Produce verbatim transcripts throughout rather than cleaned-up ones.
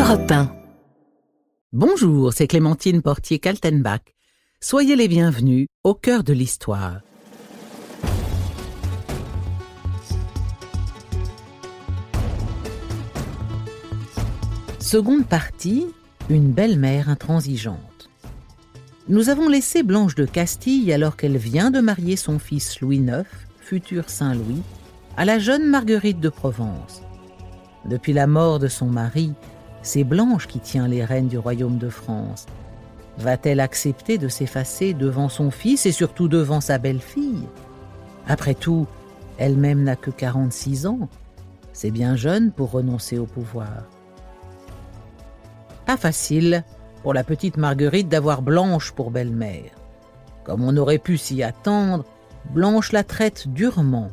Europe un. Bonjour, c'est Clémentine Portier-Kaltenbach. Soyez les bienvenus au cœur de l'histoire. Seconde partie, une belle-mère intransigeante. Nous avons laissé Blanche de Castille alors qu'elle vient de marier son fils Louis neuf, futur Saint-Louis, à la jeune Marguerite de Provence. Depuis la mort de son mari, c'est Blanche qui tient les rênes du royaume de France. Va-t-elle accepter de s'effacer devant son fils et surtout devant sa belle-fille ? Après tout, elle-même n'a que quarante-six ans. C'est bien jeune pour renoncer au pouvoir. Pas facile pour la petite Marguerite d'avoir Blanche pour belle-mère. Comme on aurait pu s'y attendre, Blanche la traite durement.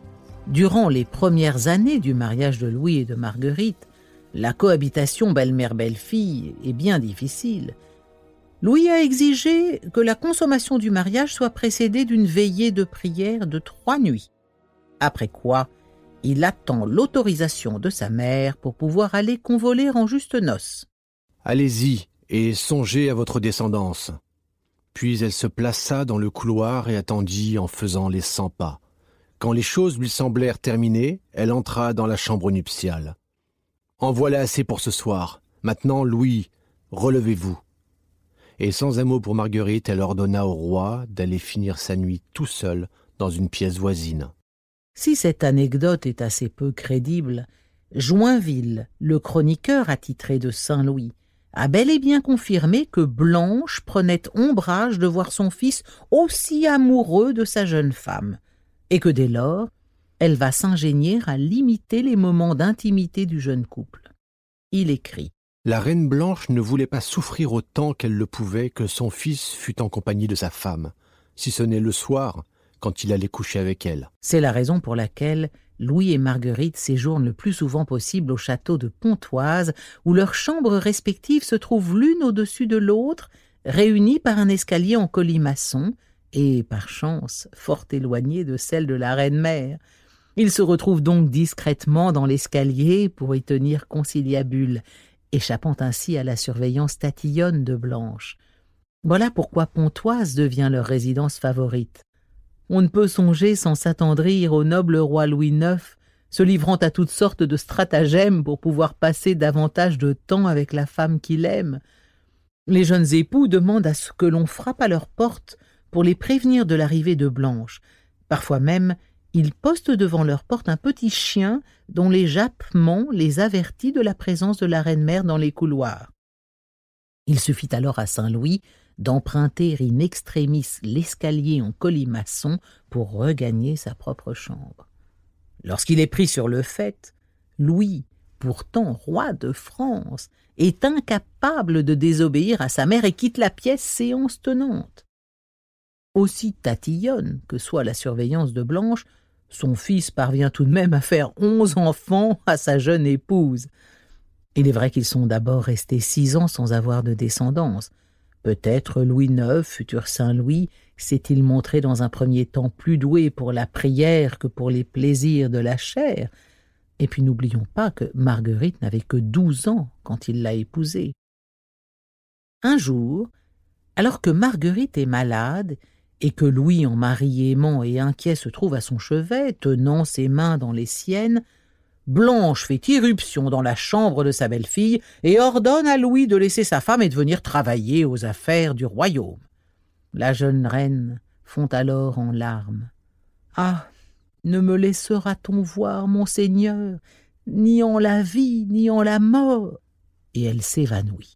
Durant les premières années du mariage de Louis et de Marguerite, la cohabitation belle-mère-belle-fille est bien difficile. Louis a exigé que la consommation du mariage soit précédée d'une veillée de prière de trois nuits. Après quoi, il attend l'autorisation de sa mère pour pouvoir aller convoler en juste noces. « Allez-y et songez à votre descendance. » Puis elle se plaça dans le couloir et attendit en faisant les cent pas. Quand les choses lui semblèrent terminées, elle entra dans la chambre nuptiale. « En voilà assez pour ce soir. Maintenant, Louis, relevez-vous. » Et sans un mot pour Marguerite, elle ordonna au roi d'aller finir sa nuit tout seul dans une pièce voisine. Si cette anecdote est assez peu crédible, Joinville, le chroniqueur attitré de Saint-Louis, a bel et bien confirmé que Blanche prenait ombrage de voir son fils aussi amoureux de sa jeune femme, et que dès lors, elle va s'ingénier à limiter les moments d'intimité du jeune couple. Il écrit : La reine Blanche ne voulait pas souffrir autant qu'elle le pouvait que son fils fût en compagnie de sa femme, si ce n'est le soir, quand il allait coucher avec elle. C'est la raison pour laquelle Louis et Marguerite séjournent le plus souvent possible au château de Pontoise, où leurs chambres respectives se trouvent l'une au-dessus de l'autre, réunies par un escalier en colimaçon, et, par chance, fort éloignées de celle de la reine-mère. Ils se retrouvent donc discrètement dans l'escalier pour y tenir conciliabule, échappant ainsi à la surveillance tatillonne de Blanche. Voilà pourquoi Pontoise devient leur résidence favorite. On ne peut songer sans s'attendrir au noble roi Louis neuf, se livrant à toutes sortes de stratagèmes pour pouvoir passer davantage de temps avec la femme qu'il aime. Les jeunes époux demandent à ce que l'on frappe à leur porte pour les prévenir de l'arrivée de Blanche. Parfois même, ils postent devant leur porte un petit chien dont les jappements les avertit de la présence de la reine-mère dans les couloirs. Il suffit alors à Saint-Louis d'emprunter in extremis l'escalier en colimaçon pour regagner sa propre chambre. Lorsqu'il est pris sur le fait, Louis, pourtant roi de France, est incapable de désobéir à sa mère et quitte la pièce séance tenante. Aussi tatillonne que soit la surveillance de Blanche, son fils parvient tout de même à faire onze enfants à sa jeune épouse. Il est vrai qu'ils sont d'abord restés six ans sans avoir de descendance. Peut-être Louis neuf, futur Saint-Louis, s'est-il montré dans un premier temps plus doué pour la prière que pour les plaisirs de la chair. Et puis n'oublions pas que Marguerite n'avait que douze ans quand il l'a épousée. Un jour, alors que Marguerite est malade et que Louis, en mari aimant et inquiet, se trouve à son chevet, tenant ses mains dans les siennes, Blanche fait irruption dans la chambre de sa belle-fille et ordonne à Louis de laisser sa femme et de venir travailler aux affaires du royaume. La jeune reine fond alors en larmes. « Ah, ne me laissera-t-on voir, mon Seigneur, ni en la vie, ni en la mort ?» Et elle s'évanouit.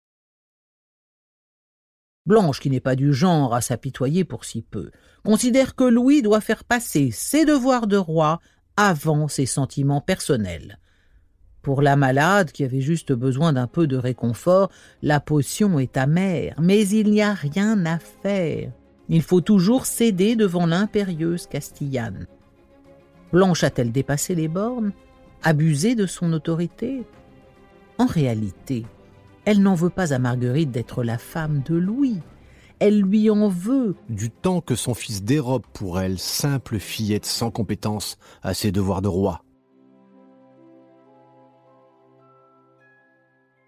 Blanche, qui n'est pas du genre à s'apitoyer pour si peu, considère que Louis doit faire passer ses devoirs de roi avant ses sentiments personnels. Pour la malade, qui avait juste besoin d'un peu de réconfort, la potion est amère, mais il n'y a rien à faire. Il faut toujours céder devant l'impérieuse Castillane. Blanche a-t-elle dépassé les bornes, abusé de son autorité ? En réalité, elle n'en veut pas à Marguerite d'être la femme de Louis. Elle lui en veut. Du temps que son fils dérobe pour elle, simple fillette sans compétence, à ses devoirs de roi.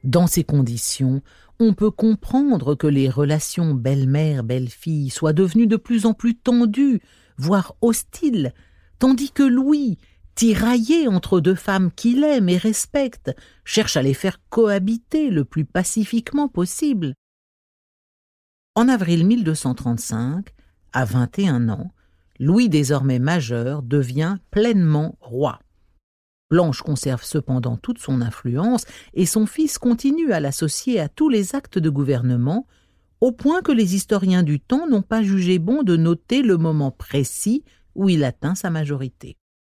Dans ces conditions, on peut comprendre que les relations belle-mère-belle-fille soient devenues de plus en plus tendues, voire hostiles, tandis que Louis, tiraillé entre deux femmes qu'il aime et respecte, cherche à les faire cohabiter le plus pacifiquement possible. En avril mille deux cent trente-cinq, à vingt et un ans, Louis, désormais majeur, devient pleinement roi. Blanche conserve cependant toute son influence et son fils continue à l'associer à tous les actes de gouvernement, au point que les historiens du temps n'ont pas jugé bon de noter le moment précis où il atteint sa majorité.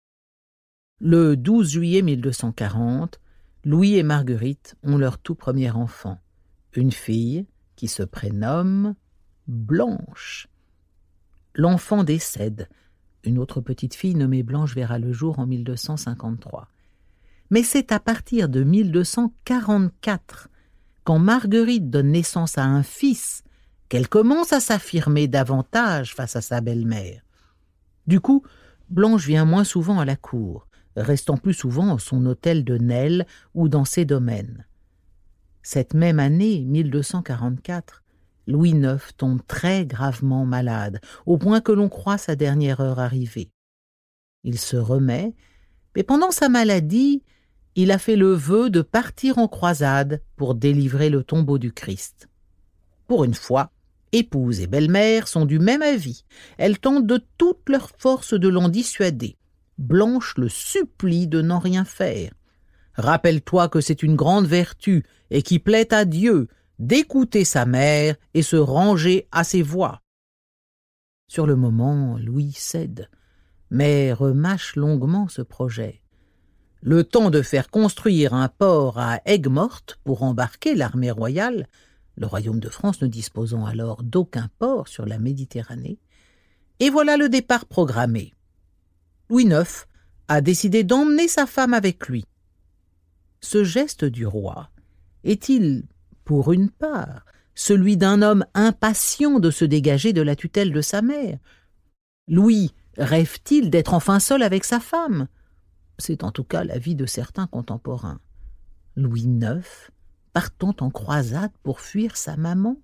Le douze juillet mille deux cent quarante, Louis et Marguerite ont leur tout premier enfant, une fille qui se prénomme Blanche. L'enfant décède. Une autre petite fille nommée Blanche verra le jour en mille deux cent cinquante-trois. Mais c'est à partir de mille deux cent quarante-quatre, quand Marguerite donne naissance à un fils, qu'elle commence à s'affirmer davantage face à sa belle-mère. Du coup, Blanche vient moins souvent à la cour, restant plus souvent à son hôtel de Nesle ou dans ses domaines. Cette même année, mille deux cent quarante-quatre, Louis neuf tombe très gravement malade, au point que l'on croit sa dernière heure arrivée. Il se remet, mais pendant sa maladie, il a fait le vœu de partir en croisade pour délivrer le tombeau du Christ. Pour une fois, épouse et belle-mère sont du même avis. Elles tentent de toutes leurs forces de l'en dissuader. Blanche le supplie de n'en rien faire. « Rappelle-toi que c'est une grande vertu et qui plaît à Dieu d'écouter sa mère et se ranger à ses voix. » Sur le moment, Louis cède, mais remâche longuement ce projet. Le temps de faire construire un port à Aigues-Mortes pour embarquer l'armée royale, le royaume de France ne disposant alors d'aucun port sur la Méditerranée, et voilà le départ programmé. Louis neuf a décidé d'emmener sa femme avec lui. Ce geste du roi est-il, pour une part, celui d'un homme impatient de se dégager de la tutelle de sa mère? Louis rêve-t-il d'être enfin seul avec sa femme? C'est en tout cas l'avis de certains contemporains. Louis neuf partant en croisade pour fuir sa maman?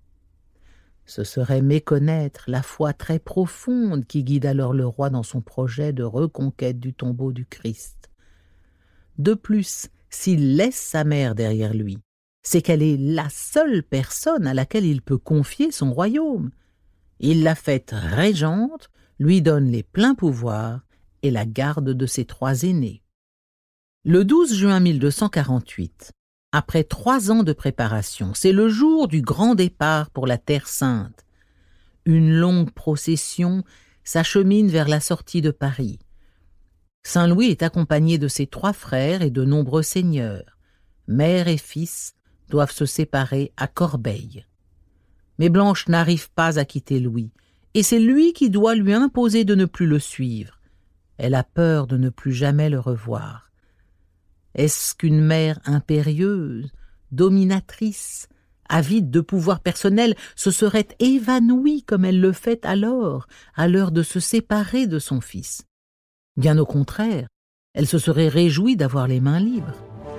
Ce serait méconnaître la foi très profonde qui guide alors le roi dans son projet de reconquête du tombeau du Christ. De plus, s'il laisse sa mère derrière lui, c'est qu'elle est la seule personne à laquelle il peut confier son royaume. Il l'a faite régente, lui donne les pleins pouvoirs et la garde de ses trois aînés. Le douze juin mille deux cent quarante-huit, après trois ans de préparation, c'est le jour du grand départ pour la Terre Sainte. Une longue procession s'achemine vers la sortie de Paris. Saint Louis est accompagné de ses trois frères et de nombreux seigneurs. Mère et fils doivent se séparer à Corbeil. Mais Blanche n'arrive pas à quitter Louis, et c'est lui qui doit lui imposer de ne plus le suivre. Elle a peur de ne plus jamais le revoir. Est-ce qu'une mère impérieuse, dominatrice, avide de pouvoir personnel, se serait évanouie comme elle le fait alors, à l'heure de se séparer de son fils? Bien au contraire, elle se serait réjouie d'avoir les mains libres.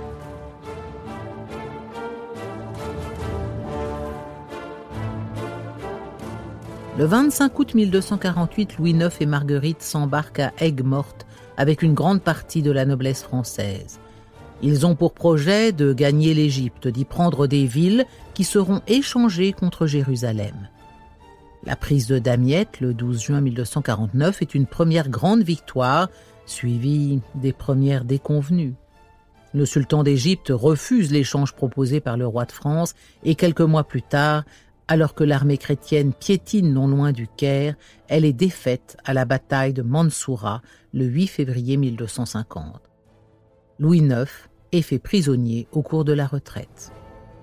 Le vingt-cinq août mille deux cent quarante-huit, Louis neuf et Marguerite s'embarquent à Aigues-Mortes avec une grande partie de la noblesse française. Ils ont pour projet de gagner l'Égypte, d'y prendre des villes qui seront échangées contre Jérusalem. La prise de Damiette, le douze juin mille deux cent quarante-neuf, est une première grande victoire, suivie des premières déconvenues. Le sultan d'Égypte refuse l'échange proposé par le roi de France et quelques mois plus tard, alors que l'armée chrétienne piétine non loin du Caire, elle est défaite à la bataille de Mansoura le huit février mille deux cent cinquante. Louis neuf est fait prisonnier au cours de la retraite.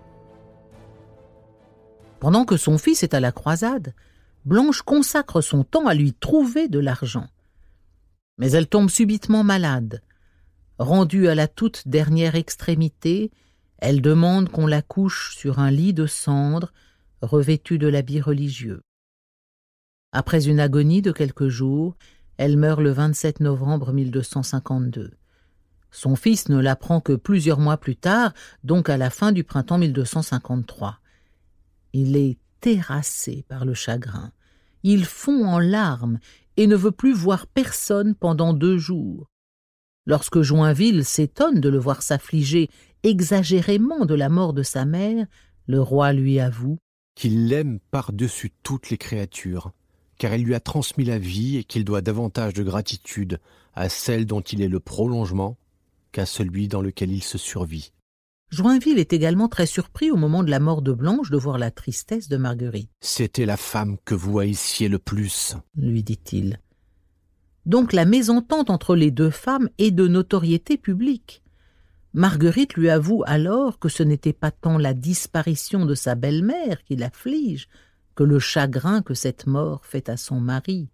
Pendant que son fils est à la croisade, Blanche consacre son temps à lui trouver de l'argent. Mais elle tombe subitement malade. Rendue à la toute dernière extrémité, elle demande qu'on la couche sur un lit de cendres revêtu de l'habit religieux. Après une agonie de quelques jours, elle meurt le vingt-sept novembre mille deux cent cinquante-deux. Son fils ne l'apprend que plusieurs mois plus tard, donc à la fin du printemps mille deux cent cinquante-trois. Il est terrassé par le chagrin. Il fond en larmes et ne veut plus voir personne pendant deux jours. Lorsque Joinville s'étonne de le voir s'affliger exagérément de la mort de sa mère, le roi lui avoue qu'il l'aime par-dessus toutes les créatures, car elle lui a transmis la vie et qu'il doit davantage de gratitude à celle dont il est le prolongement qu'à celui dans lequel il se survit. Joinville est également très surpris au moment de la mort de Blanche de voir la tristesse de Marguerite. « C'était la femme que vous haïssiez le plus, » lui dit-il. Donc la mésentente entre les deux femmes est de notoriété publique. Marguerite lui avoue alors que ce n'était pas tant la disparition de sa belle-mère qui l'afflige que le chagrin que cette mort fait à son mari.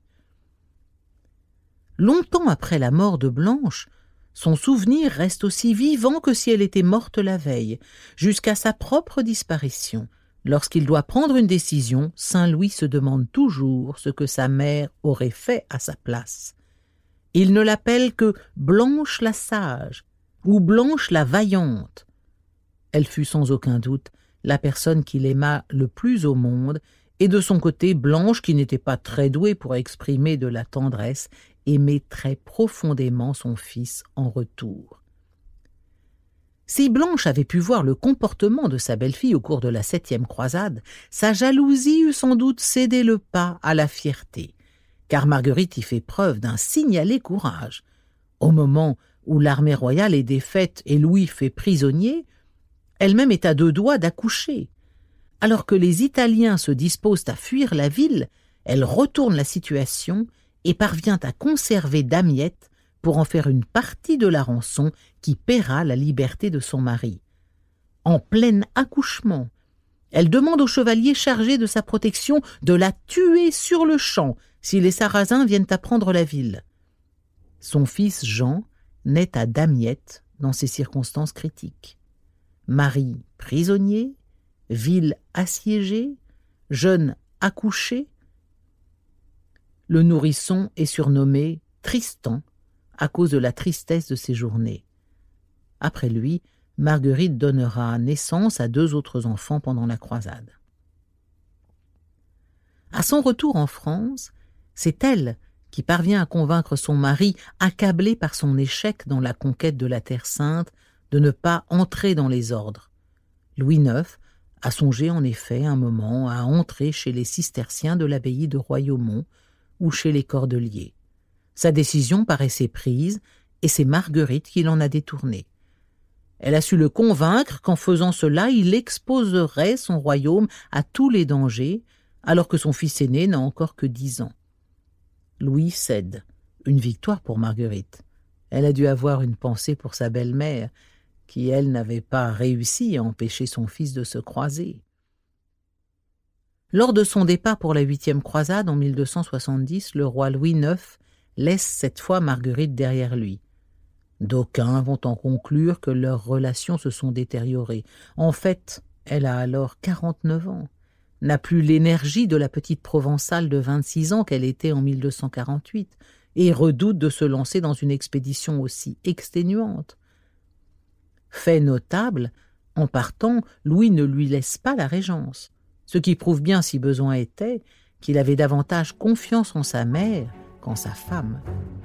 Longtemps après la mort de Blanche, son souvenir reste aussi vivant que si elle était morte la veille, jusqu'à sa propre disparition. Lorsqu'il doit prendre une décision, Saint-Louis se demande toujours ce que sa mère aurait fait à sa place. Il ne l'appelle que Blanche la sage ou Blanche la vaillante. Elle fut sans aucun doute la personne qu'il aima le plus au monde, et de son côté, Blanche, qui n'était pas très douée pour exprimer de la tendresse, aimait très profondément son fils en retour. Si Blanche avait pu voir le comportement de sa belle-fille au cours de la septième croisade, sa jalousie eût sans doute cédé le pas à la fierté, car Marguerite y fait preuve d'un signalé courage. Au moment où l'armée royale est défaite et Louis fait prisonnier, elle-même est à deux doigts d'accoucher. Alors que les Italiens se disposent à fuir la ville, elle retourne la situation et parvient à conserver Damiette pour en faire une partie de la rançon qui paiera la liberté de son mari. En plein accouchement, elle demande au chevalier chargé de sa protection de la tuer sur le champ si les Sarrasins viennent à prendre la ville. Son fils Jean naît à Damiette dans ces circonstances critiques. Mari prisonnier, ville assiégée, jeune accouché. Le nourrisson est surnommé Tristan à cause de la tristesse de ses journées. Après lui, Marguerite donnera naissance à deux autres enfants pendant la croisade. À son retour en France, c'est elle qui parvient à convaincre son mari, accablé par son échec dans la conquête de la Terre Sainte, de ne pas entrer dans les ordres. Louis neuf a songé en effet un moment à entrer chez les cisterciens de l'abbaye de Royaumont ou chez les Cordeliers. Sa décision paraissait prise et c'est Marguerite qui l'en a détourné. Elle a su le convaincre qu'en faisant cela, il exposerait son royaume à tous les dangers, alors que son fils aîné n'a encore que dix ans. Louis cède, une victoire pour Marguerite. Elle a dû avoir une pensée pour sa belle-mère, qui, elle, n'avait pas réussi à empêcher son fils de se croiser. Lors de son départ pour la huitième croisade en mille deux cent soixante-dix, le roi Louis neuf laisse cette fois Marguerite derrière lui. D'aucuns vont en conclure que leurs relations se sont détériorées. En fait, elle a alors quarante-neuf ans, n'a plus l'énergie de la petite provençale de vingt-six ans qu'elle était en mille deux cent quarante-huit, et redoute de se lancer dans une expédition aussi exténuante. Fait notable, en partant, Louis ne lui laisse pas la régence, ce qui prouve bien, si besoin était, qu'il avait davantage confiance en sa mère qu'en sa femme.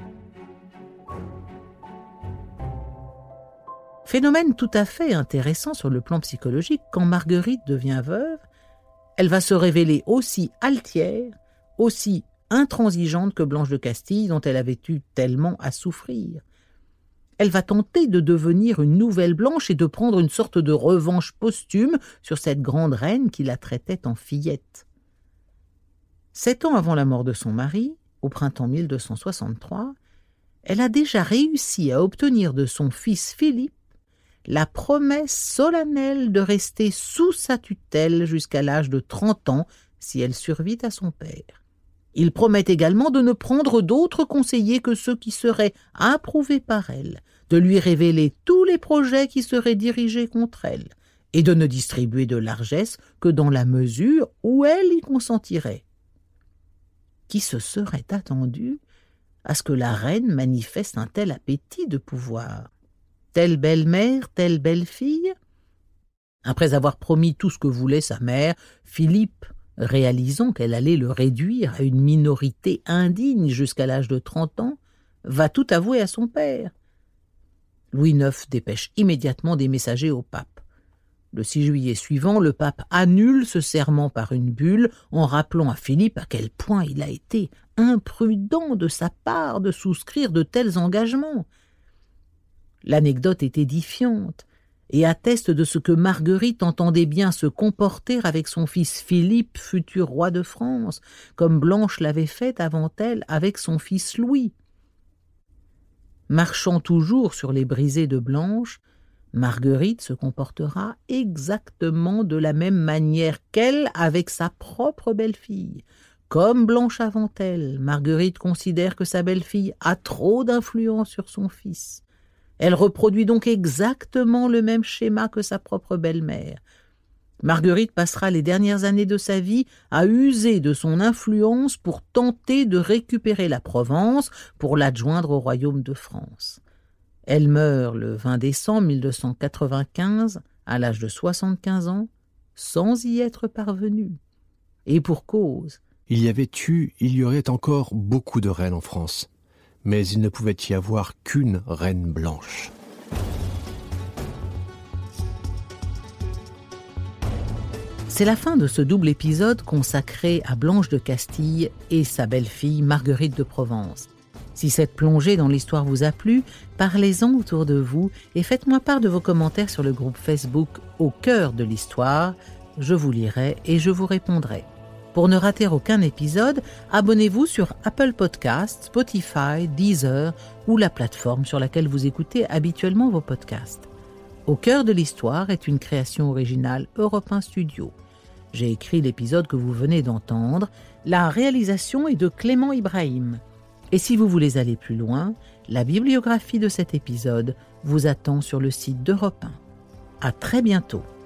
Phénomène tout à fait intéressant sur le plan psychologique, quand Marguerite devient veuve, elle va se révéler aussi altière, aussi intransigeante que Blanche de Castille, dont elle avait eu tellement à souffrir. Elle va tenter de devenir une nouvelle Blanche et de prendre une sorte de revanche posthume sur cette grande reine qui la traitait en fillette. Sept ans avant la mort de son mari, au printemps mille deux cent soixante-trois, elle a déjà réussi à obtenir de son fils Philippe la promesse solennelle de rester sous sa tutelle jusqu'à l'âge de trente ans si elle survit à son père. Il promet également de ne prendre d'autres conseillers que ceux qui seraient approuvés par elle, de lui révéler tous les projets qui seraient dirigés contre elle, et de ne distribuer de largesses que dans la mesure où elle y consentirait. Qui se serait attendu à ce que la reine manifeste un tel appétit de pouvoir ? Telle belle-mère, telle belle-fille. Après avoir promis tout ce que voulait sa mère, Philippe, réalisant qu'elle allait le réduire à une minorité indigne jusqu'à l'âge de trente ans, va tout avouer à son père. Louis neuf dépêche immédiatement des messagers au pape. Le six juillet suivant, le pape annule ce serment par une bulle en rappelant à Philippe à quel point il a été imprudent de sa part de souscrire de tels engagements. L'anecdote est édifiante et atteste de ce que Marguerite entendait bien se comporter avec son fils Philippe, futur roi de France, comme Blanche l'avait fait avant elle avec son fils Louis. Marchant toujours sur les brisées de Blanche, Marguerite se comportera exactement de la même manière qu'elle avec sa propre belle-fille. Comme Blanche avant elle, Marguerite considère que sa belle-fille a trop d'influence sur son fils. Elle reproduit donc exactement le même schéma que sa propre belle-mère. Marguerite passera les dernières années de sa vie à user de son influence pour tenter de récupérer la Provence pour l'adjoindre au royaume de France. Elle meurt le vingt décembre mille deux cent quatre-vingt-quinze, à l'âge de soixante-quinze ans, sans y être parvenue. Et pour cause. Il y avait eu, il y aurait encore beaucoup de reines en France, mais il ne pouvait y avoir qu'une reine blanche. C'est la fin de ce double épisode consacré à Blanche de Castille et sa belle-fille Marguerite de Provence. Si cette plongée dans l'histoire vous a plu, parlez-en autour de vous et faites-moi part de vos commentaires sur le groupe Facebook Au cœur de l'histoire. Je vous lirai et je vous répondrai. Pour ne rater aucun épisode, abonnez-vous sur Apple Podcasts, Spotify, Deezer ou la plateforme sur laquelle vous écoutez habituellement vos podcasts. Au cœur de l'histoire est une création originale Europe un Studio. J'ai écrit l'épisode que vous venez d'entendre. La réalisation est de Clément Ibrahim. Et si vous voulez aller plus loin, la bibliographie de cet épisode vous attend sur le site d'Europe un. À très bientôt.